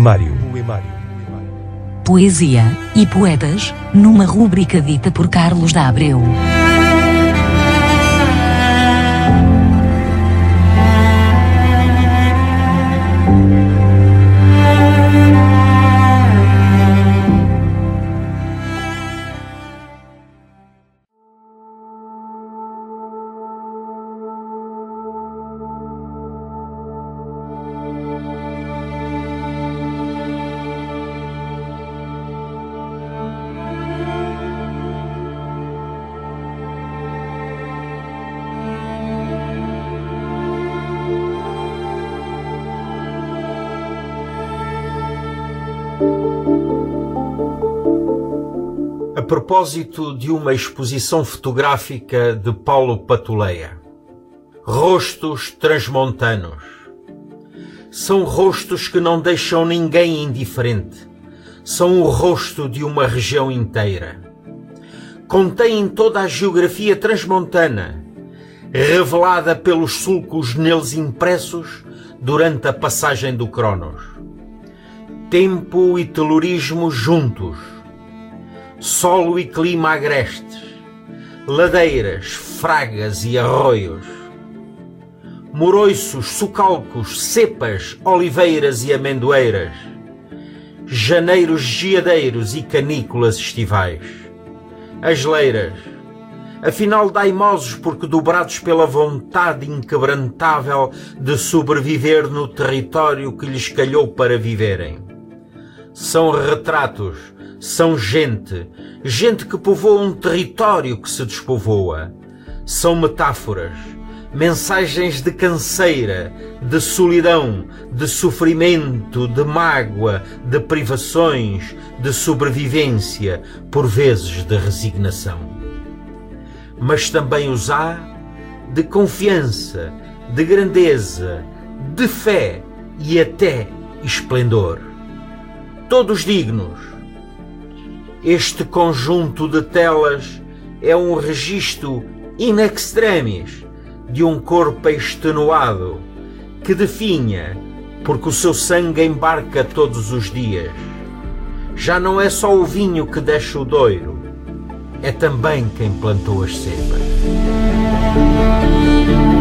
Poemário. Poesia e poetas, numa rúbrica dita por Carlos da Abreu. A propósito de uma exposição fotográfica de Paulo Patuleia. Rostos transmontanos. São rostos que não deixam ninguém indiferente. São o rosto de uma região inteira. Contêm toda a geografia transmontana, revelada pelos sulcos neles impressos durante a passagem do Cronos. Tempo e telurismo juntos. Solo e clima agrestes, ladeiras, fragas e arroios, moroiços, socalcos, cepas, oliveiras e amendoeiras, janeiros geadeiros e canículas estivais, asleiras, afinal daimosos porque dobrados pela vontade inquebrantável de sobreviver no território que lhes calhou para viverem. São retratos, são gente que povoa um território que se despovoa. São metáforas, mensagens de canseira, de solidão, de sofrimento, de mágoa, de privações, de sobrevivência, por vezes de resignação. Mas também os há de confiança, de grandeza, de fé e até esplendor. Todos dignos. Este conjunto de telas é um registro in extremis de um corpo extenuado que definha porque o seu sangue embarca todos os dias. Já não é só o vinho que deixa o doiro, é também quem plantou as cepas.